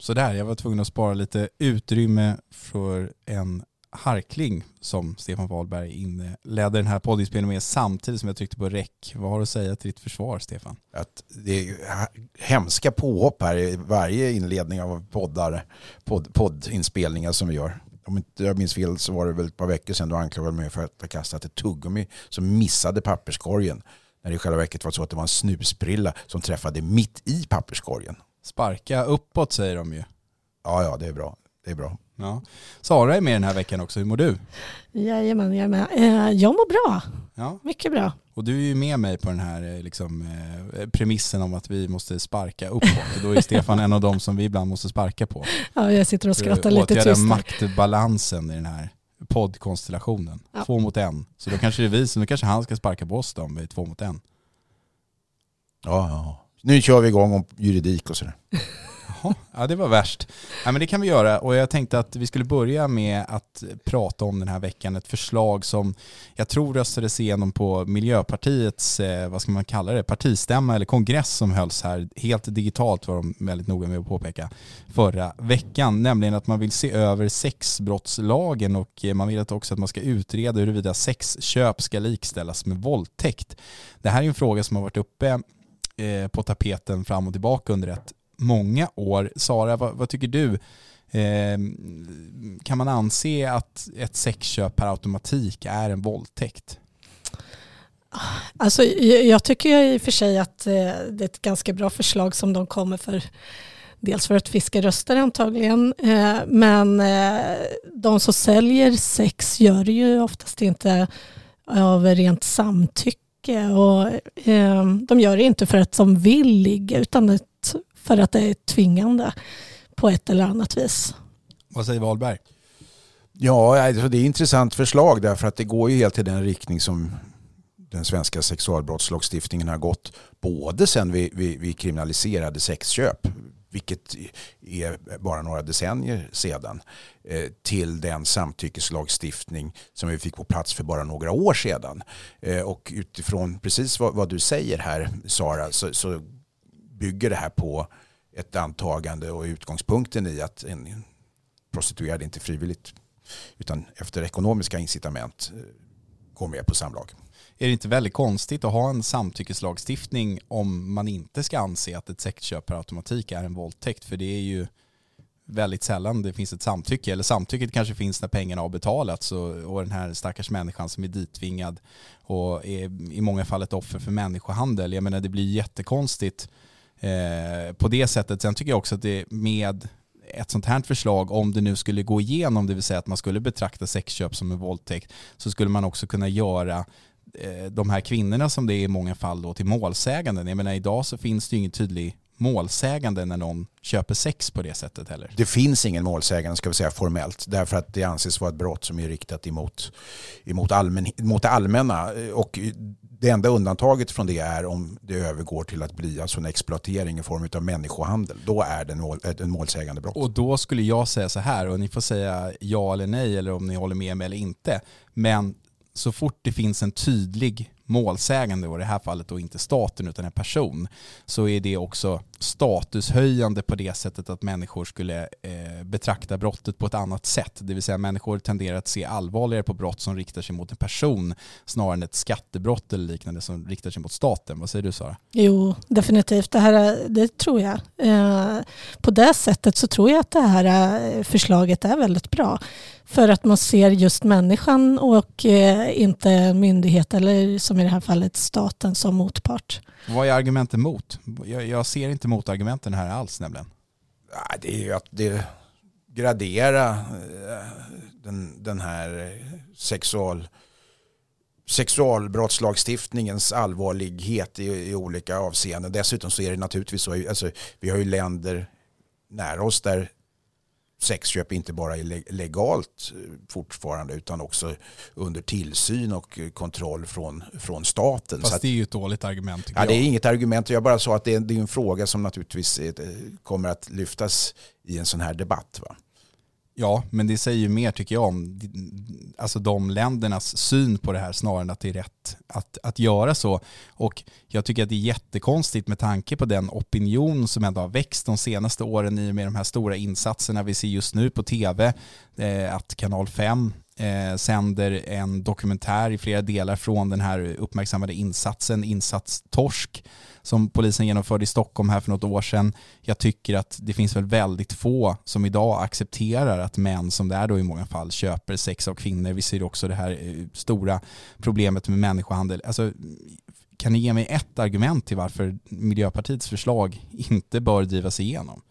sådär. Jag var tvungen att spara lite utrymme för en harkling som Stefan Wahlberg inledde den här poddinspelningen med samtidigt som jag tryckte på räck. Vad har du att säga till ditt försvar, Stefan? Att det är hemska påhopp här i varje inledning av poddinspelningar som vi gör. Om inte jag minns fel så var det väl ett par veckor sedan du anklagade mig för att ha kastat ett tuggummi som missade papperskorgen. När det i själva verket var så att det var en snusprilla som träffade mitt i papperskorgen. Sparka uppåt säger de ju. Ja, det är bra. Det är bra. Ja. Sara är med den här veckan också. Hur mår du? Jajamän, jag är med. Jag mår bra. Ja. Mycket bra. Och du är ju med mig på den här premissen om att vi måste sparka uppåt. Och då är Stefan en av dem som vi ibland måste sparka på. Ja, jag sitter och skrattar lite tyst. Åtgärda maktbalansen i den här poddkonstellationen. Ja. 2 mot 1. Så då kanske det är vi som, då kanske han ska sparka på oss då om vi är 2 mot 1. Ja. Nu kör vi igång om juridik och sådär. Ja, det var värst. Ja, men det kan vi göra, och jag tänkte att vi skulle börja med att prata om den här veckan ett förslag som jag tror röstades igenom på Miljöpartiets, vad ska man kalla det, partistämma eller kongress som hölls här helt digitalt, var de väldigt noga med att påpeka, förra veckan, nämligen att man vill se över sexbrottslagen och man vill också att man ska utreda huruvida sexköp ska likställas med våldtäkt. Det här är en fråga som har varit uppe på tapeten fram och tillbaka under ett många år. Sara, vad tycker du? Kan man anse att ett sexköp per automatik är en våldtäkt? Alltså, jag tycker i och för sig att det är ett ganska bra förslag som de kommer för. Dels för att fiska röster antagligen. Men de som säljer sex gör det ju oftast inte av rent samtycke. Och de gör det inte för att de vill ligga, utan för att det är tvingande på ett eller annat vis. Vad säger Wahlberg? Ja, alltså det är ett intressant förslag därför att det går ju helt i den riktning som den svenska sexualbrottslagstiftningen har gått. Både sen vi kriminaliserade sexköp, vilket är bara några decennier sedan, till den samtyckeslagstiftning som vi fick på plats för bara några år sedan. Och utifrån precis vad du säger här, Sara, så bygger det här på ett antagande och utgångspunkten i att en prostituerad inte frivilligt utan efter ekonomiska incitament går med på samlag. Är det inte väldigt konstigt att ha en samtyckeslagstiftning om man inte ska anse att ett sexköp per automatik är en våldtäkt? För det är ju väldigt sällan det finns ett samtycke, eller samtycket kanske finns när pengarna har betalats och den här stackars människan som är dittvingad och är i många fall ett offer för människohandel. Jag menar, det blir jättekonstigt på det sättet. Sen tycker jag också att det med ett sånt här förslag, om det nu skulle gå igenom, det vill säga att man skulle betrakta sexköp som en våldtäkt, så skulle man också kunna göra de här kvinnorna som det är i många fall då till målsäganden. Jag menar, idag så finns det ju ingen tydlig målsägande när någon köper sex på det sättet heller. Det finns ingen målsägande, ska vi säga, formellt, därför att det anses vara ett brott som är riktat emot det allmänna, och det enda undantaget från det är om det övergår till att bli alltså en exploatering i form av människohandel. Då är det en målsägande brott. Och då skulle jag säga så här, och ni får säga ja eller nej eller om ni håller med mig eller inte, men så fort det finns en tydlig målsägande, och i det här fallet då inte staten utan en person, så är det också statushöjande på det sättet att människor skulle betrakta brottet på ett annat sätt. Det vill säga människor tenderar att se allvarligare på brott som riktar sig mot en person snarare än ett skattebrott eller liknande som riktar sig mot staten. Vad säger du, Sara? Jo, definitivt. Det tror jag. På det sättet så tror jag att det här förslaget är väldigt bra. För att man ser just människan och inte en myndighet eller som i det här fallet staten som motpart. Vad är argumenten mot? Jag ser inte motargumenten här alls nämligen. Det är ju att det gradera den här sexualbrottslagstiftningens allvarlighet i olika avseenden. Dessutom så är det naturligtvis så, alltså, vi har ju länder nära oss där sexköp inte bara är legalt fortfarande utan också under tillsyn och kontroll från staten. Fast så att, det är ju ett dåligt argument. Ja, det är inget argument. Jag bara sa att det är en fråga som naturligtvis kommer att lyftas i en sån här debatt, va? Ja, men det säger ju mer tycker jag om alltså de ländernas syn på det här snarare än att det är rätt att göra så. Och jag tycker att det är jättekonstigt med tanke på den opinion som ändå har växt de senaste åren i och med de här stora insatserna vi ser just nu på tv, att Kanal 5 sänder en dokumentär i flera delar från den här uppmärksammade insatsen, Insats Torsk, som polisen genomförde i Stockholm här för något år sedan. Jag tycker att det finns väl väldigt få som idag accepterar att män, som det är då i många fall, köper sex av kvinnor. Vi ser också det här stora problemet med människohandel. Alltså, kan ni ge mig ett argument till varför Miljöpartiets förslag inte bör drivas igenom?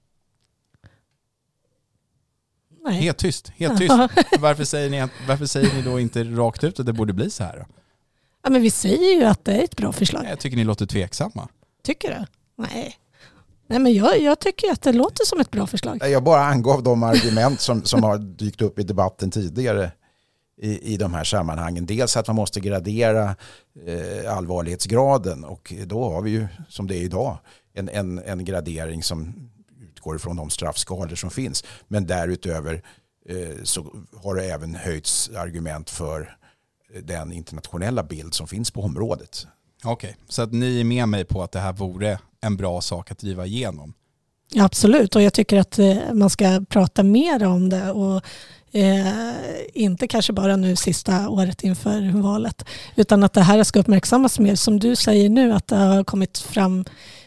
Nej. Helt tyst. Varför säger ni då inte rakt ut att det borde bli så här då? Ja, men vi säger ju att det är ett bra förslag. Jag tycker ni låter tveksamma. Tycker du? Nej, men jag tycker att det låter som ett bra förslag. Jag bara angav de argument som har dykt upp i debatten tidigare i de här sammanhangen. Dels att man måste gradera allvarlighetsgraden, och då har vi ju, som det är idag, en gradering som utgår ifrån de straffskalor som finns. Men därutöver så har det även höjts argument för den internationella bild som finns på området. Okej, så att ni är med mig på att det här vore en bra sak att driva igenom? Ja, absolut, och jag tycker att man ska prata mer om det och inte kanske bara nu sista året inför valet, utan att det här ska uppmärksammas mer. Som du säger nu, att det har kommit fram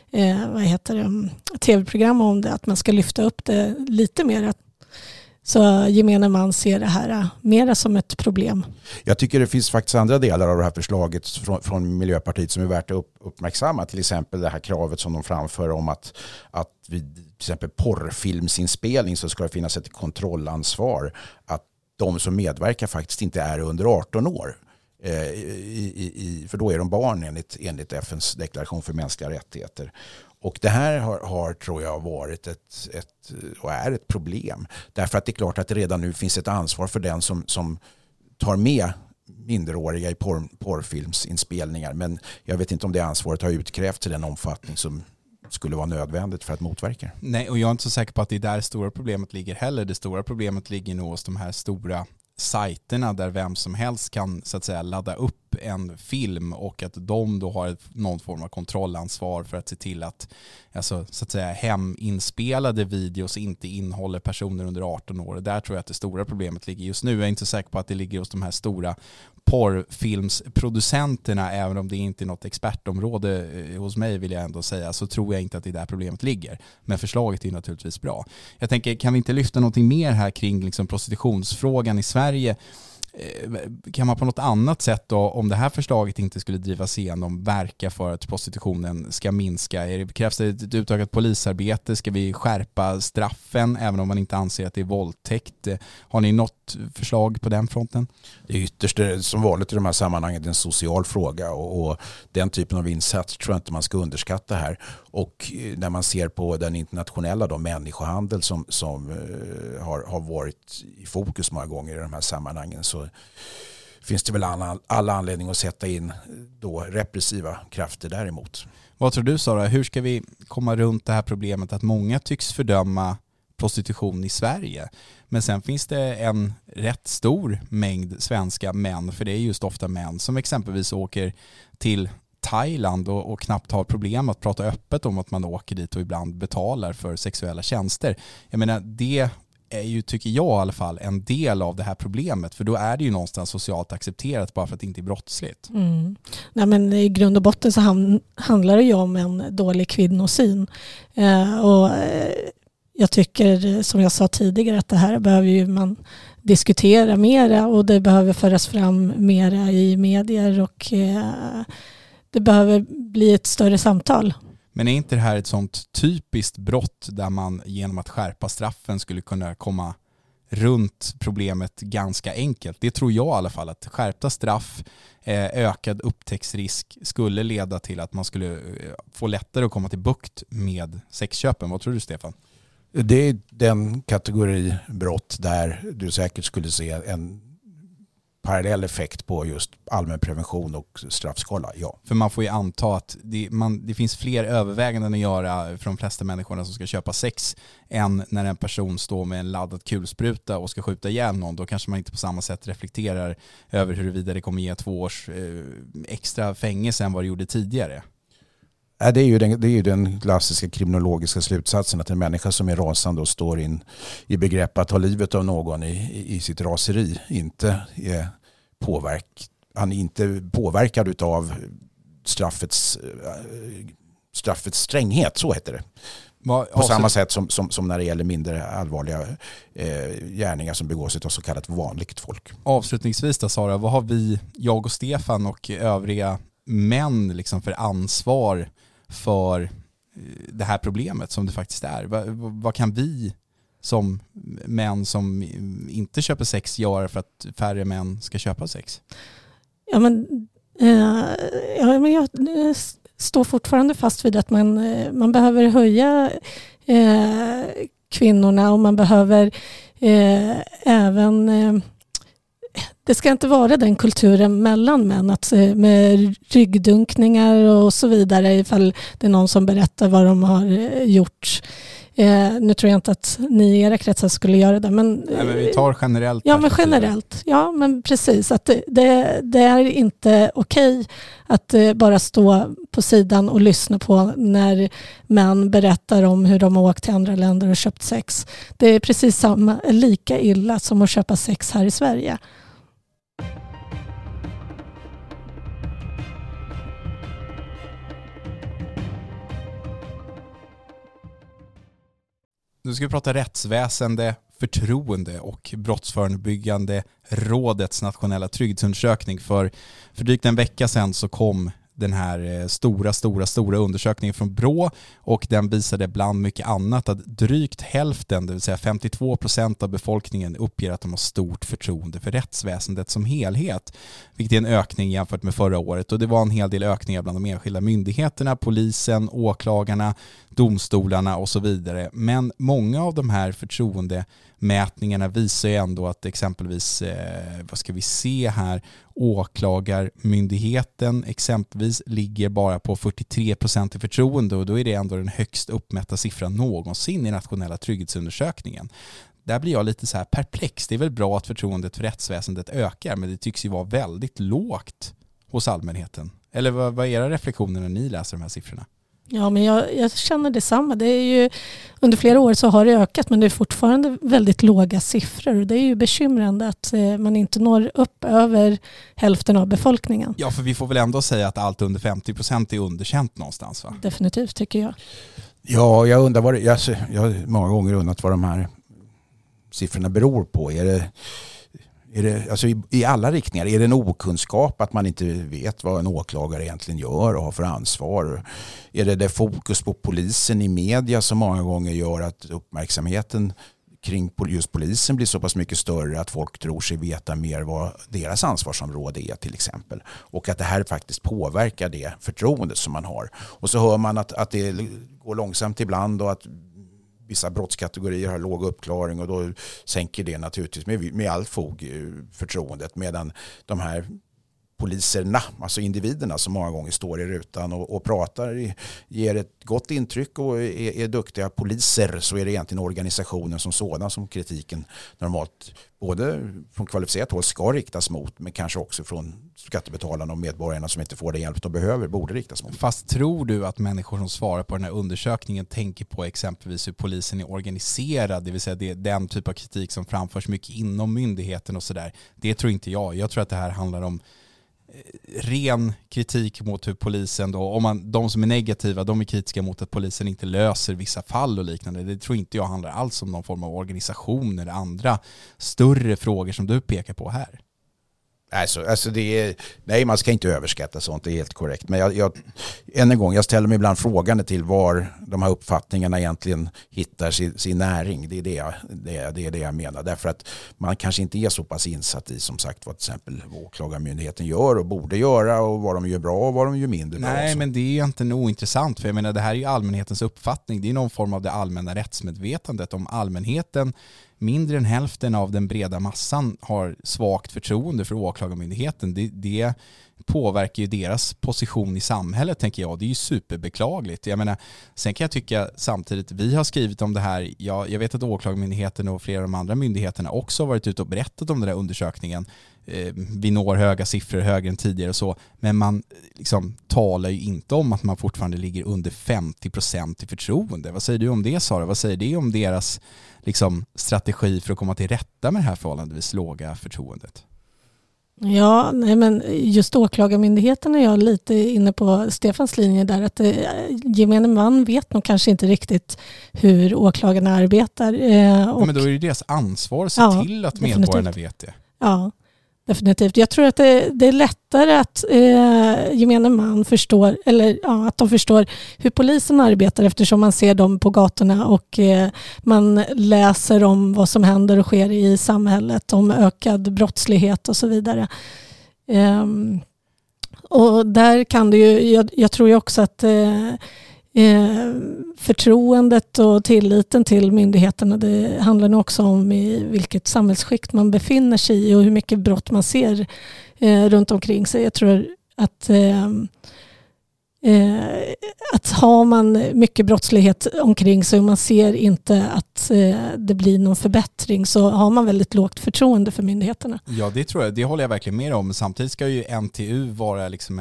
tv-program om det, att man ska lyfta upp det lite mer, så gemene man ser det här mera som ett problem. Jag tycker det finns faktiskt andra delar av det här förslaget från Miljöpartiet som är värt att uppmärksamma. Till exempel det här kravet som de framför om att vid till exempel porrfilmsinspelning så ska det finnas ett kontrollansvar. Att de som medverkar faktiskt inte är under 18 år. För då är de barn enligt FNs deklaration för mänskliga rättigheter. Och det här har tror jag varit och är ett problem. Därför att det är klart att det redan nu finns ett ansvar för den som tar med minderåriga i porrfilmsinspelningar. Men jag vet inte om det ansvaret har utkrävts till den omfattning som skulle vara nödvändigt för att motverka. Nej, och jag är inte så säker på att det är där det stora problemet ligger heller. Det stora problemet ligger nog hos de här stora sajterna där vem som helst kan så att säga ladda upp en film, och att de då har någon form av kontrollansvar för att se till att, alltså, så att säga, heminspelade videos inte innehåller personer under 18 år. Där tror jag att det stora problemet ligger just nu. Jag är inte säker på att det ligger hos de här stora porrfilmsproducenterna, även om det inte är något expertområde hos mig, vill jag ändå säga, så tror jag inte att det är där problemet ligger. Men förslaget är naturligtvis bra. Jag tänker, kan vi inte lyfta någonting mer här kring liksom prostitutionsfrågan i Sverige? Kan man på något annat sätt då, om det här förslaget inte skulle drivas igenom, verka för att prostitutionen ska minska? Krävs det ett utökat polisarbete? Ska vi skärpa straffen även om man inte anser att det är våldtäkt? Har ni något förslag på den fronten? Det är ytterst som vanligt i de här sammanhangen en social fråga, och den typen av insats tror jag inte man ska underskatta här. Och när man ser på den internationella människohandel som har varit i fokus många gånger i de här sammanhangen, så finns det väl alla anledning att sätta in då repressiva krafter däremot. Vad tror du, Sara? Hur ska vi komma runt det här problemet att många tycks fördöma prostitution i Sverige, men sen finns det en rätt stor mängd svenska män, för det är just ofta män som exempelvis åker till Thailand och knappt har problem att prata öppet om att man åker dit och ibland betalar för sexuella tjänster. Jag menar, det är ju, tycker jag i alla fall, en del av det här problemet, för då är det ju någonstans socialt accepterat bara för att det inte är brottsligt. Mm. Nej, men i grund och botten så handlar det ju om en dålig kvinnosyn. Jag tycker, som jag sa tidigare, att det här behöver ju man diskutera mera, och det behöver föras fram mera i medier, och det behöver bli ett större samtal. Men är inte det här ett sånt typiskt brott där man genom att skärpa straffen skulle kunna komma runt problemet ganska enkelt? Det tror jag i alla fall, att skärpta straff, ökad upptäcktsrisk skulle leda till att man skulle få lättare att komma till bukt med sexköpen. Vad tror du, Stefan? Det är den kategori brott där du säkert skulle se en parallell effekt på just allmänprevention och straffskala, ja. För man får ju anta att det finns fler överväganden att göra för de flesta människorna som ska köpa sex än när en person står med en laddad kulspruta och ska skjuta ihjäl någon. Då kanske man inte på samma sätt reflekterar över huruvida det kommer ge 2 års extra fängelse än vad det gjorde tidigare. Det är ju den klassiska kriminologiska slutsatsen att en människa som är rasande och står in i begrepp att ta livet av någon i sitt raseri inte är påverkad utav straffets stränghet, så heter det. På samma sätt som när det gäller mindre allvarliga gärningar som begås av så kallat vanligt folk. Avslutningsvis då, Sara, vad har jag och Stefan och övriga män liksom för ansvar för det här problemet som det faktiskt är? Vad kan vi som män som inte köper sex göra för att färre män ska köpa sex? Men jag står fortfarande fast vid att man behöver höja kvinnorna, och man behöver även... Det ska inte vara den kulturen mellan män att med ryggdunkningar och så vidare ifall det är någon som berättar vad de har gjort. Nu tror jag inte att ni i era kretsar skulle göra det. Men vi tar generellt. Ja, men generellt. Ja, men precis. Att det är inte okej att bara stå på sidan och lyssna på när män berättar om hur de har åkt till andra länder och köpt sex. Det är precis lika illa som att köpa sex här i Sverige. Nu ska vi prata rättsväsende, förtroende och brottsförebyggande rådets nationella trygghetsundersökning. För drygt en vecka sedan så kom den här stora undersökningen från BRÅ, och den visade bland mycket annat att drygt hälften, det vill säga 52% av befolkningen, uppger att de har stort förtroende för rättsväsendet som helhet, vilket är en ökning jämfört med förra året. Och det var en hel del ökningar bland de enskilda myndigheterna, polisen, åklagarna, domstolarna och så vidare. Men många av de här förtroendemätningarna visar ju ändå att exempelvis, vad ska vi se här, åklagarmyndigheten exempelvis ligger bara på 43% i förtroende, och då är det ändå den högst uppmätta siffran någonsin i nationella trygghetsundersökningen. Där blir jag lite så här perplex. Det är väl bra att förtroendet för rättsväsendet ökar, men det tycks ju vara väldigt lågt hos allmänheten. Eller vad är era reflektioner när ni läser de här siffrorna? Ja, men jag känner detsamma. Det är ju, under flera år så har det ökat, men det är fortfarande väldigt låga siffror. Det är ju bekymrande att man inte når upp över hälften av befolkningen. Ja, för vi får väl ändå säga att allt under 50% är underkänt någonstans, va? Definitivt, tycker jag. Ja, jag undrar jag har många gånger undrat vad de här siffrorna beror på. Är det alltså i alla riktningar? Är det en okunskap att man inte vet vad en åklagare egentligen gör och har för ansvar? Är det fokus på polisen i media som många gånger gör att uppmärksamheten kring just polisen blir så pass mycket större att folk tror sig veta mer vad deras ansvarsområde är till exempel? Och att det här faktiskt påverkar det förtroende som man har. Och så hör man att det går långsamt ibland och att vissa brottskategorier har låg uppklaring, och då sänker det naturligtvis med all fog förtroendet, medan de här poliserna, alltså individerna som många gånger står i rutan och pratar, ger ett gott intryck och är duktiga poliser, så är det egentligen organisationen som sådan som kritiken normalt både från kvalificerat håll ska riktas mot, men kanske också från skattebetalarna och medborgarna som inte får den hjälp de behöver borde riktas mot. Fast tror du att människor som svarar på den här undersökningen tänker på exempelvis hur polisen är organiserad, det vill säga den typ av kritik som framförs mycket inom myndigheten och sådär? Det tror inte jag. Jag tror att det här handlar om ren kritik mot hur polisen då, de som är negativa, de är kritiska mot att polisen inte löser vissa fall och liknande. Det tror inte jag handlar alls om någon form av organisation eller andra större frågor som du pekar på här. Alltså nej, man ska inte överskatta sånt, det är helt korrekt. Men än en gång, jag ställer mig ibland frågan till var de här uppfattningarna egentligen hittar sin näring. Det är det jag menar. Därför att man kanske inte är så pass insatt i, som sagt, vad till exempel åklagarmyndigheten gör och borde göra, och vad de gör bra och vad de gör mindre bra. Nej, men det är ju inte ointressant, för jag menar, det här är ju allmänhetens uppfattning. Det är någon form av det allmänna rättsmedvetandet. Om allmänheten mindre än hälften av den breda massan har svagt förtroende för åklagarmyndigheten. Det påverkar ju deras position i samhället, tänker jag. Det är ju superbeklagligt. Jag menar, sen kan jag tycka samtidigt, vi har skrivit om det här, jag vet att åklagarmyndigheten och flera av de andra myndigheterna också har varit ute och berättat om den där undersökningen. Vi når höga siffror, högre än tidigare och så, men man liksom talar ju inte om att man fortfarande ligger under 50% i förtroende. Vad säger du om det, Sara? Vad säger det om deras liksom strategi för att komma till rätta med det här förhållandevis låga förtroendet? Ja, nej, men just åklagarmyndigheten är jag lite inne på Stefans linje där, att gemene man vet nog kanske inte riktigt hur åklagarna arbetar. Men då är det deras ansvar att se till att medborgarna vet det. Ja, definitivt. Jag tror att det är lättare att gemene man förstår, eller att de förstår hur polisen arbetar, eftersom man ser dem på gatorna och man läser om vad som händer och sker i samhället, om ökad brottslighet och så vidare. Och där kan det ju, jag tror ju också att förtroendet och tilliten till myndigheterna, det handlar nog också om i vilket samhällsskikt man befinner sig i och hur mycket brott man ser runt omkring sig. Jag tror att har man mycket brottslighet omkring sig och man ser inte att det blir någon förbättring, så har man väldigt lågt förtroende för myndigheterna. Ja, det tror jag. Det håller jag verkligen med om. Samtidigt ska ju NTU vara liksom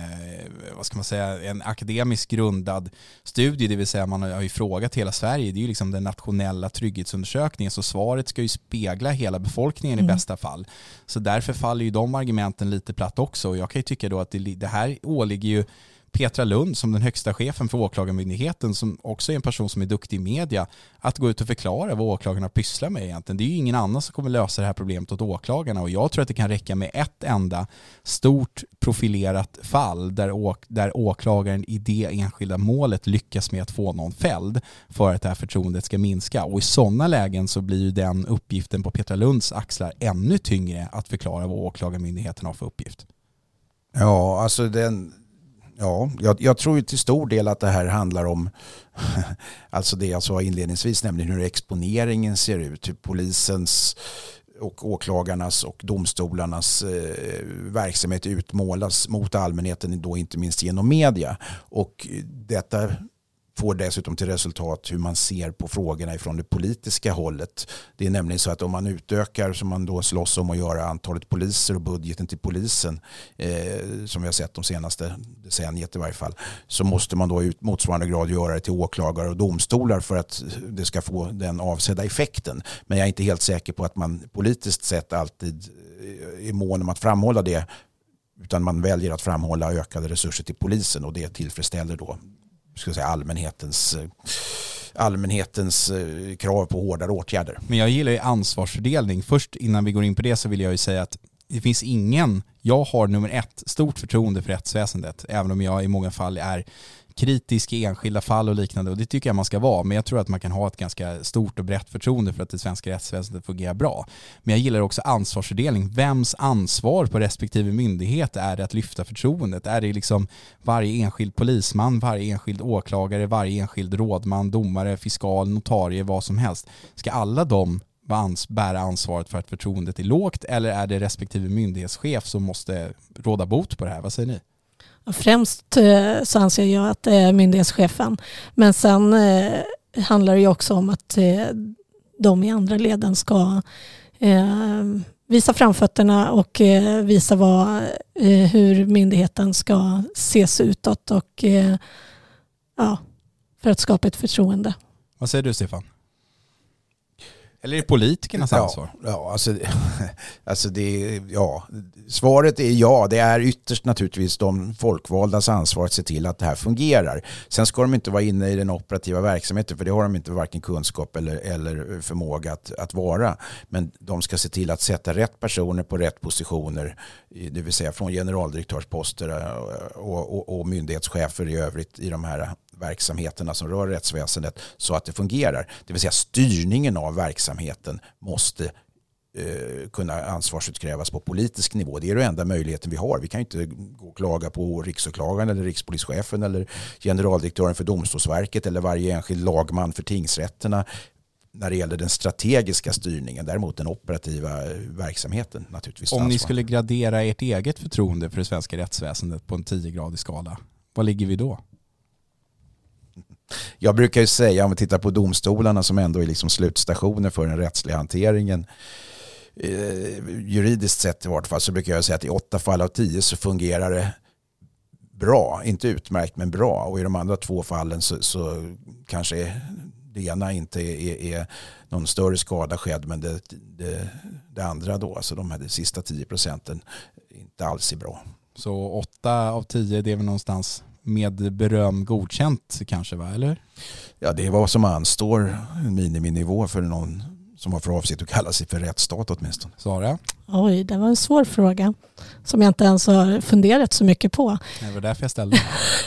en akademiskt grundad studie, det vill säga man har ju frågat hela Sverige. Det är ju liksom den nationella trygghetsundersökningen, så svaret ska ju spegla hela befolkningen i bästa fall. Så därför faller ju de argumenten lite platt också. Och jag kan ju tycka då att det här åligger ju Petra Lund som den högsta chefen för åklagarmyndigheten, som också är en person som är duktig i media, att gå ut och förklara vad åklagarna pysslar med egentligen. Det är ju ingen annan som kommer lösa det här problemet åt åklagarna, och jag tror att det kan räcka med ett enda stort profilerat fall där åklagaren i det enskilda målet lyckas med att få någon fälld för att det här förtroendet ska minska. Och i sådana lägen så blir ju den uppgiften på Petra Lunds axlar ännu tyngre, att förklara vad åklagarmyndigheten har för uppgift. Ja, alltså jag tror ju till stor del att det här handlar om alltså det jag sa inledningsvis, nämligen hur exponeringen ser ut, hur polisens och åklagarnas och domstolarnas verksamhet utmålas mot allmänheten, då inte minst genom media. Och detta får dessutom till resultat hur man ser på frågorna ifrån det politiska hållet. Det är nämligen så att om man utökar, som man då slåss om att göra, antalet poliser och budgeten till polisen, som vi har sett de senaste decenniet i varje fall, så måste man då i motsvarande grad göra det till åklagare och domstolar för att det ska få den avsedda effekten. Men jag är inte helt säker på att man politiskt sett alltid är mån om att framhålla det, utan man väljer att framhålla ökade resurser till polisen, och det tillfredsställer då allmänhetens krav på hårdare åtgärder. Men jag gillar ju ansvarsfördelning. Först innan vi går in på det så vill jag ju säga att det finns jag har nummer 1 stort förtroende för rättsväsendet, även om jag i många fall är kritisk i enskilda fall och liknande, och det tycker jag man ska vara, men jag tror att man kan ha ett ganska stort och brett förtroende för att det svenska rättsväsendet fungerar bra. Men jag gillar också ansvarsfördelning. Vems ansvar på respektive myndighet är det att lyfta förtroendet? Är det liksom varje enskild polisman, varje enskild åklagare, varje enskild rådman, domare, fiskal, notarie, vad som helst? Ska alla de bära ansvaret för att förtroendet är lågt, eller är det respektive myndighetschef som måste råda bot på det här? Vad säger ni? Främst så anser jag att det är myndighetschefen. Men sen handlar det ju också om att de i andra leden ska visa framfötterna och visa hur myndigheten ska ses utåt, och för att skapa ett förtroende. Vad säger du, Stefan? Eller är det politikernas ansvar? Svaret är ja. Det är ytterst naturligtvis de folkvaldas ansvar att se till att det här fungerar. Sen ska de inte vara inne i den operativa verksamheten, för det har de inte varken kunskap eller förmåga att vara. Men de ska se till att sätta rätt personer på rätt positioner, det vill säga från generaldirektörsposter och myndighetschefer i övrigt i de här verksamheterna som rör rättsväsendet, så att det fungerar. Det vill säga styrningen av verksamheten måste kunna ansvarsutkrävas på politisk nivå. Det är den enda möjligheten vi har. Vi kan inte gå och klaga på riksåklagaren eller rikspolischefen eller generaldirektören för Domstolsverket eller varje enskild lagman för tingsrätterna. när det gäller den strategiska styrningen, däremot den operativa verksamheten naturligtvis. Om ni skulle gradera ert eget förtroende för det svenska rättsväsendet på en 10-gradig skala, vad ligger vi då? Jag brukar ju säga, om vi tittar på domstolarna som ändå är liksom slutstationer för den rättsliga hanteringen, juridiskt sett i vart fall, så brukar jag säga att i 8 fall av 10 så fungerar det bra, inte utmärkt men bra, och i de andra 2 fallen så kanske det ena inte är någon större skada skedd, men det andra då, alltså de sista 10% inte alls är bra. Så 8 av 10, det är väl någonstans med beröm godkänt kanske, va? Eller? Ja, det är vad som anstår en miniminivå för någon som har för avsikt att kalla sig för rättsstat åtminstone. Sara? Oj, det var en svår fråga som jag inte ens har funderat så mycket på. Det var därför jag ställde.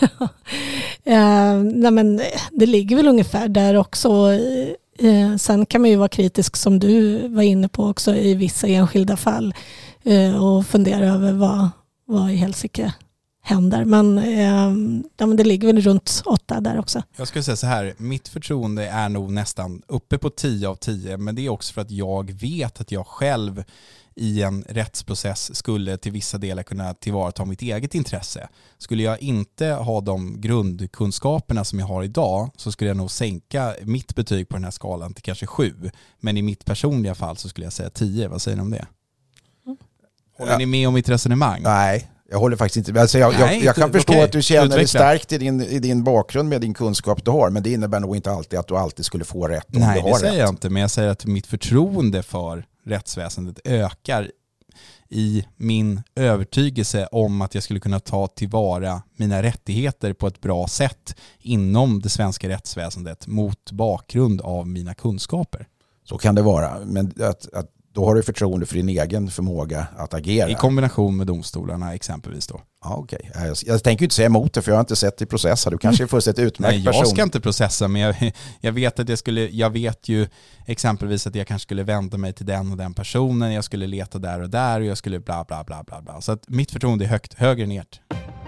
Nej, men det ligger väl ungefär där också. Sen kan man ju vara kritisk, som du var inne på också, i vissa enskilda fall och fundera över vad i helsike händer. Men det ligger väl runt 8 där också. Jag skulle säga så här, mitt förtroende är nog nästan uppe på 10 av 10, men det är också för att jag vet att jag själv i en rättsprocess skulle till vissa delar kunna tillvarata mitt eget intresse. Skulle jag inte ha de grundkunskaperna som jag har idag, så skulle jag nog sänka mitt betyg på den här skalan till kanske 7. Men i mitt personliga fall så skulle jag säga 10. Vad säger ni om det? Håller ni med om mitt resonemang? Nej. Jag håller faktiskt inte. Alltså jag kan förstå att du känner dig starkt i din bakgrund med din kunskap du har, men det innebär nog inte alltid att du alltid skulle få rätt om du har rätt. Nej, det säger jag inte, men jag säger att mitt förtroende för rättsväsendet ökar i min övertygelse om att jag skulle kunna ta tillvara mina rättigheter på ett bra sätt inom det svenska rättsväsendet mot bakgrund av mina kunskaper. Så kan det vara, men att då har du förtroende för din egen förmåga att agera. I kombination med domstolarna exempelvis då. Ja, okej. Jag tänker inte säga emot det, för jag har inte sett dig processa. Du kanske är fullständigt utmärkt person. Nej, jag ska inte processa, men jag vet att jag vet ju exempelvis att jag kanske skulle vända mig till den och den personen. Jag skulle leta där och där och jag skulle bla bla bla bla bla. Så att mitt förtroende är högre än ert.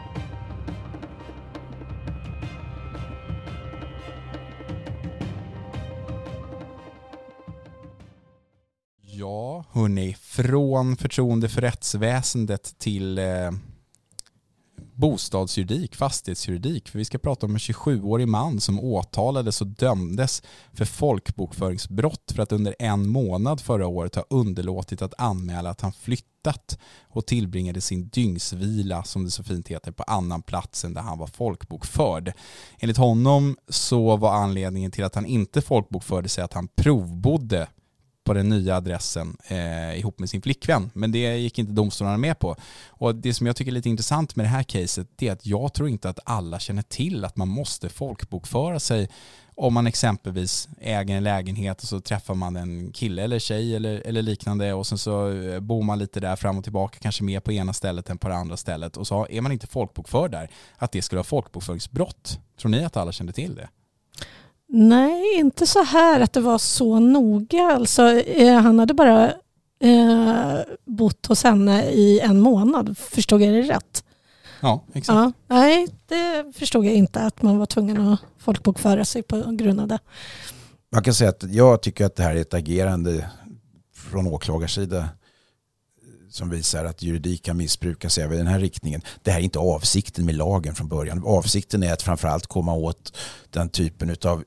Ja, hörni, från förtroende för rättsväsendet till bostadsjuridik, fastighetsjuridik. För vi ska prata om en 27-årig man som åtalades och dömdes för folkbokföringsbrott för att under 1 månad förra året ha underlåtit att anmäla att han flyttat och tillbringade sin dygnsvila, som det så fint heter, på annan plats än där han var folkbokförd. Enligt honom så var anledningen till att han inte folkbokförde sig att han provbodde på den nya adressen ihop med sin flickvän. Men det gick inte domstolarna med på. Och det som jag tycker är lite intressant med det här caset, det är att jag tror inte att alla känner till att man måste folkbokföra sig om man exempelvis äger en lägenhet och så träffar man en kille eller tjej eller liknande, och sen så bor man lite där fram och tillbaka, kanske mer på ena stället än på det andra stället, och så är man inte folkbokförd där, att det skulle vara folkbokföringsbrott. Tror ni att alla kände till det? Nej, inte så här att det var så noga. Alltså, han hade bara bott hos henne i 1 månad. Förstod jag det rätt? Ja, exakt. Ja, nej, det förstod jag inte, att man var tvungen att folkbokföra sig på grund av det. Man kan säga att jag tycker att det här är ett agerande från åklagarsida som visar att juridik kan missbrukas även i den här riktningen. Det här är inte avsikten med lagen från början. Avsikten är att framförallt komma åt den typen utav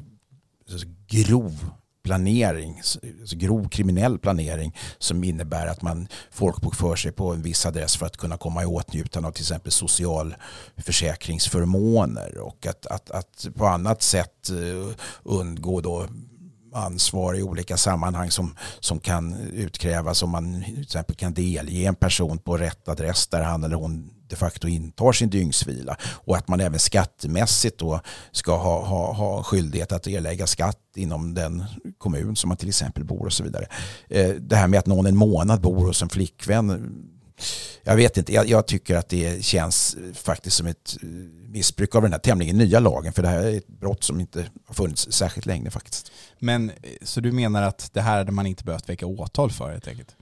grov planering, alltså grov kriminell planering, som innebär att man folkbokför sig på en viss adress för att kunna komma i åtnjutande av till exempel socialförsäkringsförmåner, och att på annat sätt undgå då ansvar i olika sammanhang som kan utkrävas om man till exempel kan delge en person på rätt adress där han eller hon de facto intar sin dygnsvila, och att man även skattemässigt då ska ha skyldighet att erlägga skatt inom den kommun som man till exempel bor och så vidare. Det här med att någon 1 månad bor hos en flickvän, jag vet inte, jag tycker att det känns faktiskt som ett missbruk av den här tämligen nya lagen, för det här är ett brott som inte har funnits särskilt länge faktiskt. Men så du menar att det här hade man inte behövt väcka åtal för helt enkelt?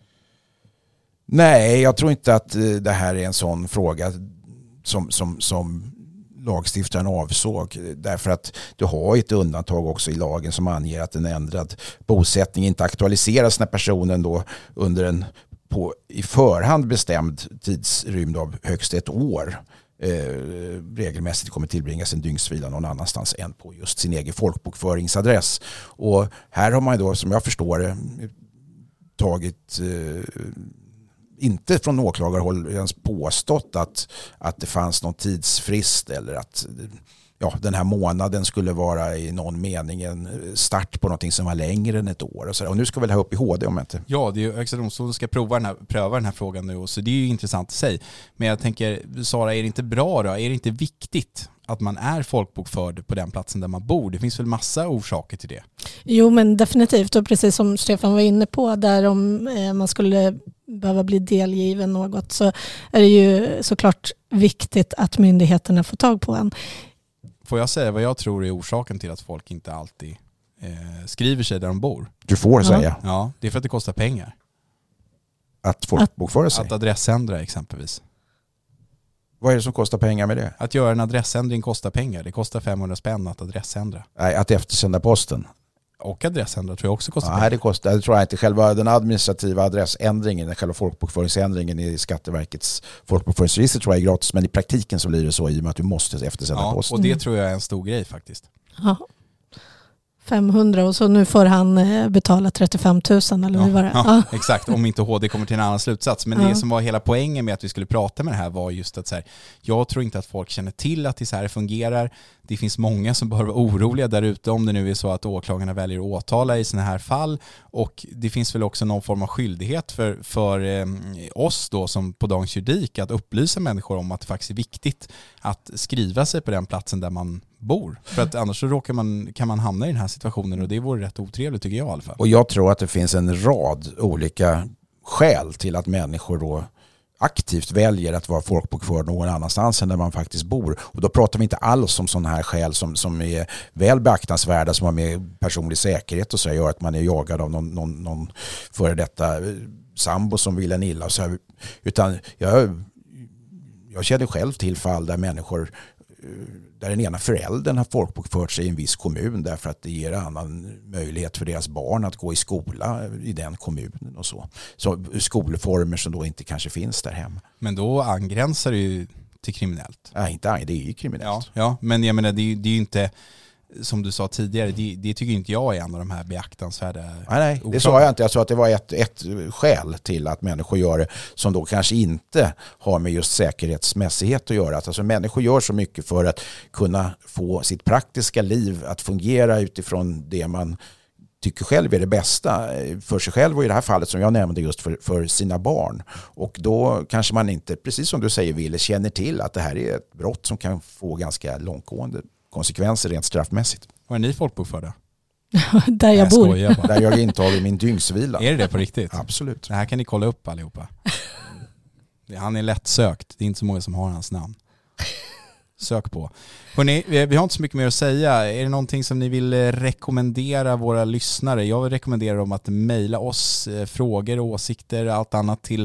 Nej, jag tror inte att det här är en sån fråga som lagstiftaren avsåg. Därför att du har ett undantag också i lagen som anger att en ändrad bosättning inte aktualiseras när personen då under en i förhand bestämd tidsrymd av högst ett år regelmässigt kommer tillbringas en dygnsvila någon annanstans än på just sin egen folkbokföringsadress. Och här har man då, som jag förstår det, tagit inte från åklagarhåll ens påstått att det fanns någon tidsfrist eller att den här månaden skulle vara i någon mening en start på någonting som var längre än ett år. Och nu ska väl det här upp i HD om inte. Ja, det är ju Högsta domstolen ska pröva den här frågan nu, så det är ju intressant i sig. Men jag tänker, Sara, är det inte bra då? Är det inte viktigt att man är folkbokförd på den platsen där man bor? Det finns väl massa orsaker till det? Jo, men definitivt. Och precis som Stefan var inne på, där om man skulle behöva bli delgiven något, så är det ju såklart viktigt att myndigheterna får tag på en. Får jag säga vad jag tror är orsaken till att folk inte alltid skriver sig där de bor? Du får säga. Ja, det är för att det kostar pengar. Att folkbokföra sig? Att adressändra exempelvis. Vad är det som kostar pengar med det? Att göra en adressändring kostar pengar. Det kostar 500 spänn att adressändra. Nej, att eftersända posten. Och adressändra tror jag också kostar pengar. Nej, det tror jag inte. Själva den administrativa adressändringen, själva folkbokföringsändringen i Skatteverkets folkbokföringsregister tror jag är gratis, men i praktiken så blir det så i och med att du måste eftersända posten. Och det tror jag är en stor grej faktiskt. Ja. 500 och så nu får han betala 35 000 eller hur var det? Ja, exakt, om inte HD kommer till en annan slutsats. Men det som var hela poängen med att vi skulle prata med det här var just att så här, jag tror inte att folk känner till att det så här fungerar. Det finns många som bör vara oroliga där ute om det nu är så att åklagarna väljer att åtala i såna här fall. Och det finns väl också någon form av skyldighet för oss då som på Dagens Juridik att upplysa människor om att det faktiskt är viktigt att skriva sig på den platsen där man bor. För att annars så kan man hamna i den här situationen och det vore rätt otrevligt tycker jag i alla fall. Och jag tror att det finns en rad olika skäl till att människor då aktivt väljer att vara folkbokförd någon annanstans än där man faktiskt bor. Och då pratar vi inte alls om sådana här skäl som är väl beaktansvärda, som har med personlig säkerhet och så gör att man är jagad av någon före detta sambo som vill en illa. Så här. Utan jag känner själv till fall där människor där den ena föräldern har folkbokfört sig i en viss kommun därför att det ger annan möjlighet för deras barn att gå i skola i den kommunen och så. Så skolformer som då inte kanske finns där hemma. Men då angränsar det ju till kriminellt. Nej, inte det är ju kriminellt. Ja, men jag menar det är ju inte, som du sa tidigare, det tycker inte jag är en av de här beaktansvärda. Nej, det sa jag inte. Jag sa att det var ett skäl till att människor gör det som då kanske inte har med just säkerhetsmässighet att göra. Alltså människor gör så mycket för att kunna få sitt praktiska liv att fungera utifrån det man tycker själv är det bästa för sig själv och i det här fallet som jag nämnde just för sina barn. Och då kanske man inte, precis som du säger Wille, känner till att det här är ett brott som kan få ganska långtgående konsekvenser rent straffmässigt. Var är ni folkbokförda? Där jag bor. Där jag intager min dygnsvila. Är det på riktigt? Absolut. Det här kan ni kolla upp allihopa. Han är lättsökt. Det är inte så många som har hans namn. Sök på. Hörrni, vi har inte så mycket mer att säga. Är det någonting som ni vill rekommendera våra lyssnare? Jag vill rekommendera dem att mejla oss frågor, åsikter, allt annat till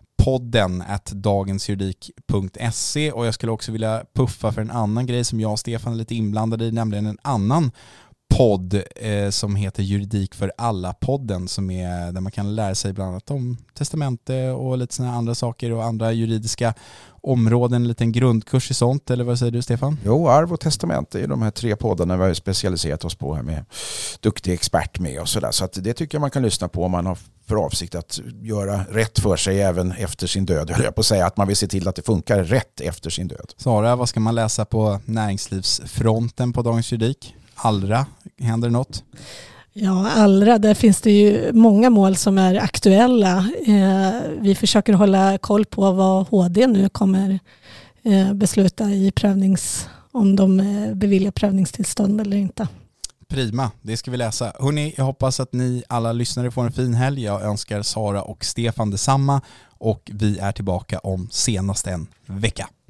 podden@dagensjuridik.se. Och jag skulle också vilja puffa för en annan grej som jag och Stefan är lite inblandade i, nämligen en annan podd som heter Juridik för alla-podden, som är där man kan lära sig bland annat om testamente och lite såna andra saker och andra juridiska områden, en liten grundkurs i sånt, eller vad säger du Stefan? Jo, arv och testamente är de här 3 poddarna vi har specialiserat oss på här med duktig expert med och sådär. Så att det tycker jag man kan lyssna på om man har för avsikt att göra rätt för sig även efter sin död. Jag höll på att säga att man vill se till att det funkar rätt efter sin död. Sara, vad ska man läsa på näringslivsfronten på Dagens Juridik? Allra, händer det något? Ja, Allra, där finns det ju många mål som är aktuella. Vi försöker hålla koll på vad HD nu kommer besluta i om de beviljar prövningstillstånd eller inte. Prima, det ska vi läsa. Hörrni, jag hoppas att ni alla lyssnare får en fin helg. Jag önskar Sara och Stefan detsamma och vi är tillbaka om senast en vecka.